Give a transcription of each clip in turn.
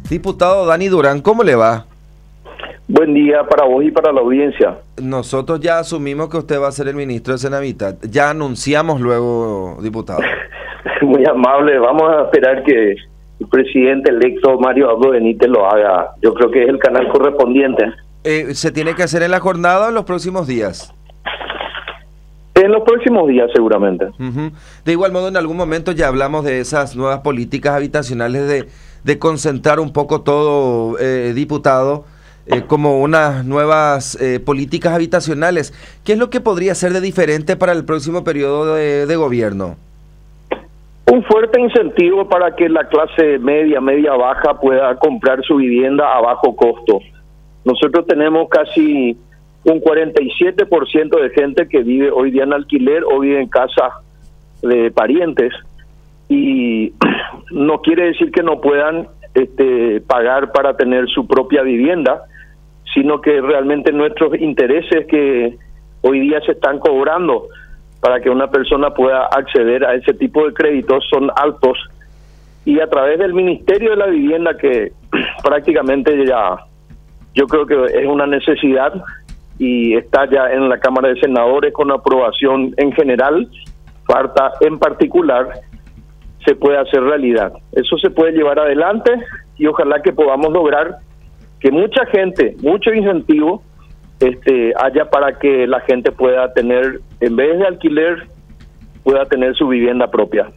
Diputado Dani Durán, ¿cómo le va? Buen día para vos y para la audiencia. Nosotros ya asumimos que usted va a ser el ministro de Senavitat. Ya anunciamos luego, diputado. Muy amable. Vamos a esperar que el presidente electo Mario Abdo Benítez lo haga. Yo creo que es el canal correspondiente. ¿Se tiene que hacer en la jornada o en los próximos días? En los próximos días, seguramente. De igual modo, en algún momento ya hablamos de esas nuevas políticas habitacionales de concentrar un poco todo, diputado, como unas nuevas políticas habitacionales. ¿Qué es lo que podría ser de diferente para el próximo periodo de gobierno? Un fuerte incentivo para que la clase media, media-baja pueda comprar su vivienda a bajo costo. Nosotros tenemos casi un 47% de gente que vive hoy día en alquiler o vive en casa de parientes, y no quiere decir que no puedan pagar para tener su propia vivienda, sino que realmente nuestros intereses que hoy día se están cobrando para que una persona pueda acceder a ese tipo de créditos son altos, y a través del Ministerio de la Vivienda, que prácticamente ya yo creo que es una necesidad y está ya en la Cámara de Senadores con aprobación en general, falta en particular, se puede hacer realidad. Eso se puede llevar adelante y ojalá que podamos lograr que mucha gente, mucho incentivo haya para que la gente pueda tener, en vez de alquiler, pueda tener su vivienda propia.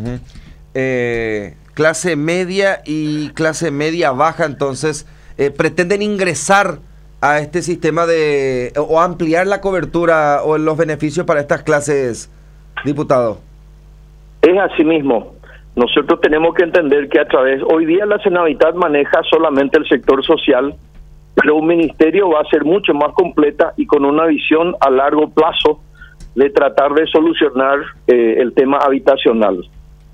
Clase media y clase media baja, entonces, pretenden ingresar a este sistema o ampliar la cobertura o los beneficios para estas clases, diputado. Es así mismo. Nosotros tenemos que entender que hoy día la Senavitat maneja solamente el sector social, pero un ministerio va a ser mucho más completa y con una visión a largo plazo de tratar de solucionar el tema habitacional.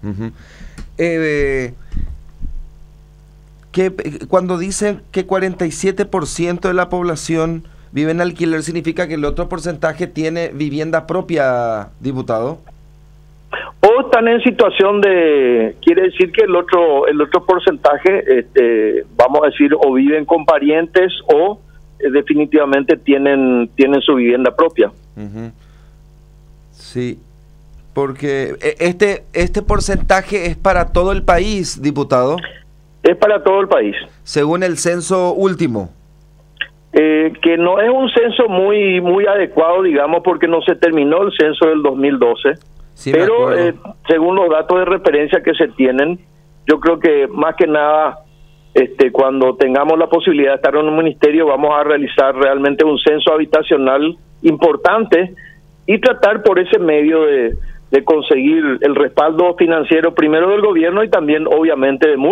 Cuando dicen que 47% de la población vive en alquiler, ¿significa que el otro porcentaje tiene vivienda propia, diputado? O están en situación quiere decir que el otro porcentaje, vamos a decir, o viven con parientes o definitivamente tienen su vivienda propia. Sí, porque este porcentaje es para todo el país, diputado. Es para todo el país. Según el censo último. Que no es un censo muy adecuado, digamos, porque no se terminó el censo del 2012. Sí, pero según los datos de referencia que se tienen, yo creo que más que nada, cuando tengamos la posibilidad de estar en un ministerio, vamos a realizar realmente un censo habitacional importante y tratar por ese medio de conseguir el respaldo financiero primero del gobierno y también obviamente de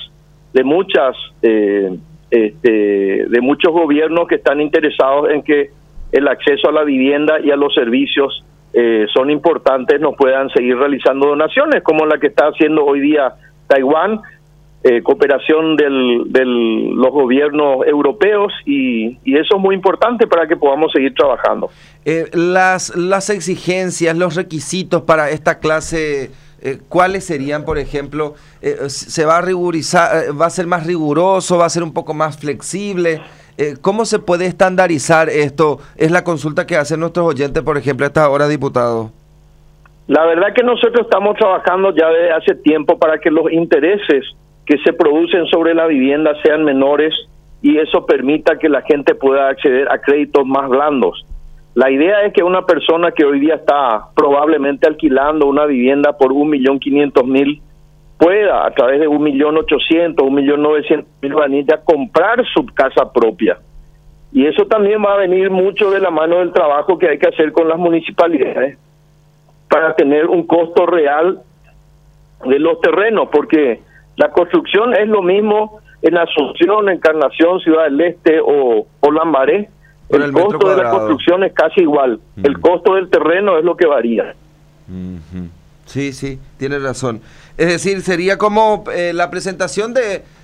muchos gobiernos que están interesados en que el acceso a la vivienda y a los servicios son importantes, nos puedan seguir realizando donaciones como la que está haciendo hoy día Taiwán, cooperación de los gobiernos europeos, y eso es muy importante para que podamos seguir trabajando. Las exigencias, los requisitos para esta clase, ¿cuáles serían, por ejemplo? ¿Se va a rigurizar, va a ser más riguroso, va a ser un poco más flexible? ¿Cómo se puede estandarizar esto? Es la consulta que hacen nuestros oyentes, por ejemplo, a esta hora, diputado. La verdad que nosotros estamos trabajando ya desde hace tiempo para que los intereses que se producen sobre la vivienda sean menores y eso permita que la gente pueda acceder a créditos más blandos. La idea es que una persona que hoy día está probablemente alquilando una vivienda por 1.500.000 pueda, a través de 1.800.000, 1.900.000 vanillas, comprar su casa propia. Y eso también va a venir mucho de la mano del trabajo que hay que hacer con las municipalidades para tener un costo real de los terrenos, porque la construcción es lo mismo en Asunción, Encarnación, Ciudad del Este o Lambaré. El costo de la construcción es casi igual. El costo del terreno es lo que varía. Sí, tiene razón. Es decir, sería como la presentación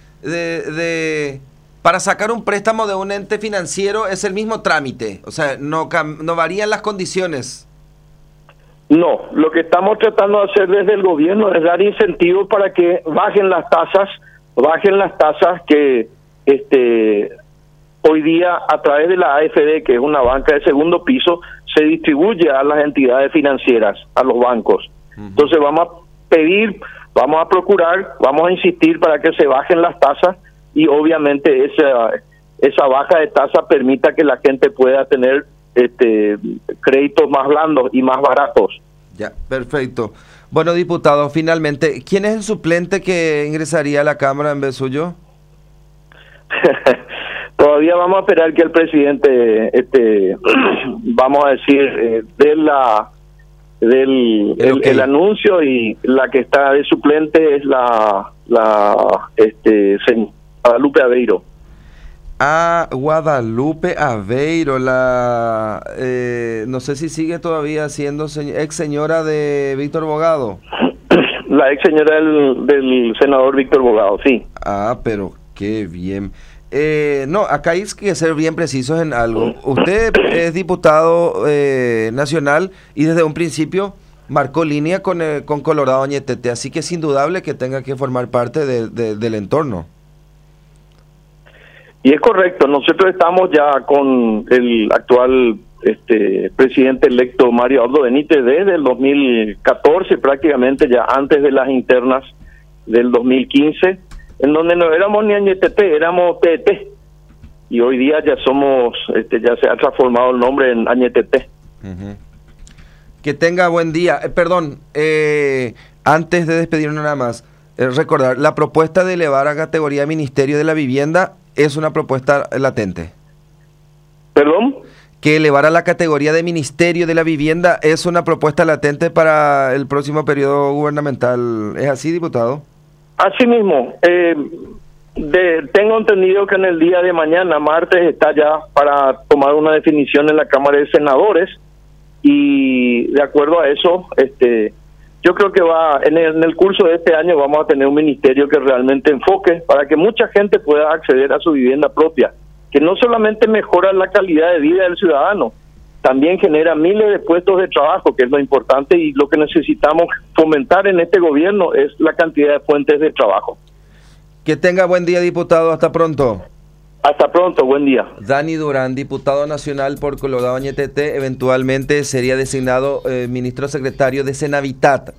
para sacar un préstamo de un ente financiero, es el mismo trámite. O sea, no varían las condiciones. No, lo que estamos tratando de hacer desde el gobierno es dar incentivos para que bajen las tasas, bajen las tasas que hoy día a través de la AFD, que es una banca de segundo piso, se distribuye a las entidades financieras, a los bancos. Entonces vamos a pedir, vamos a procurar, vamos a insistir para que se bajen las tasas y obviamente esa baja de tasa permita que la gente pueda tener créditos más blandos y más baratos. Ya, perfecto. Bueno, diputado, finalmente, ¿quién es el suplente que ingresaría a la Cámara en vez suyo? Todavía vamos a esperar que el presidente, vamos a decir, el anuncio, y la que está de suplente es la señora Guadalupe Aveiro. Guadalupe Aveiro, no sé si sigue todavía siendo ex señora de Víctor Bogado. La ex señora del senador Víctor Bogado, sí. Pero qué bien. No, acá hay que ser bien precisos en algo. Usted es diputado nacional y desde un principio marcó línea con Colorado Añetete, así que es indudable que tenga que formar parte del entorno. Y es correcto, nosotros estamos ya con el actual presidente electo Mario Abdo Benítez desde el 2014, prácticamente ya antes de las internas del 2015, en donde no éramos ni Añetete, éramos TT, y hoy día ya somos, ya se ha transformado el nombre en Añetete. Que tenga buen día. Antes de despedirnos nada más, recordar, la propuesta de elevar a categoría Ministerio de la Vivienda es una propuesta latente. ¿Perdón? Que elevar a la categoría de Ministerio de la Vivienda es una propuesta latente para el próximo periodo gubernamental. ¿Es así, diputado? Así mismo. Tengo entendido que en el día de mañana, martes, está ya para tomar una definición en la Cámara de Senadores, y de acuerdo a eso, yo creo que en el curso de este año vamos a tener un ministerio que realmente enfoque para que mucha gente pueda acceder a su vivienda propia, que no solamente mejora la calidad de vida del ciudadano, también genera miles de puestos de trabajo, que es lo importante, y lo que necesitamos fomentar en este gobierno es la cantidad de fuentes de trabajo. Que tenga buen día, diputado. Hasta pronto. Hasta pronto, buen día. Dani Durán, diputado nacional por Colorado Añetete, eventualmente sería designado ministro secretario de Senavitat.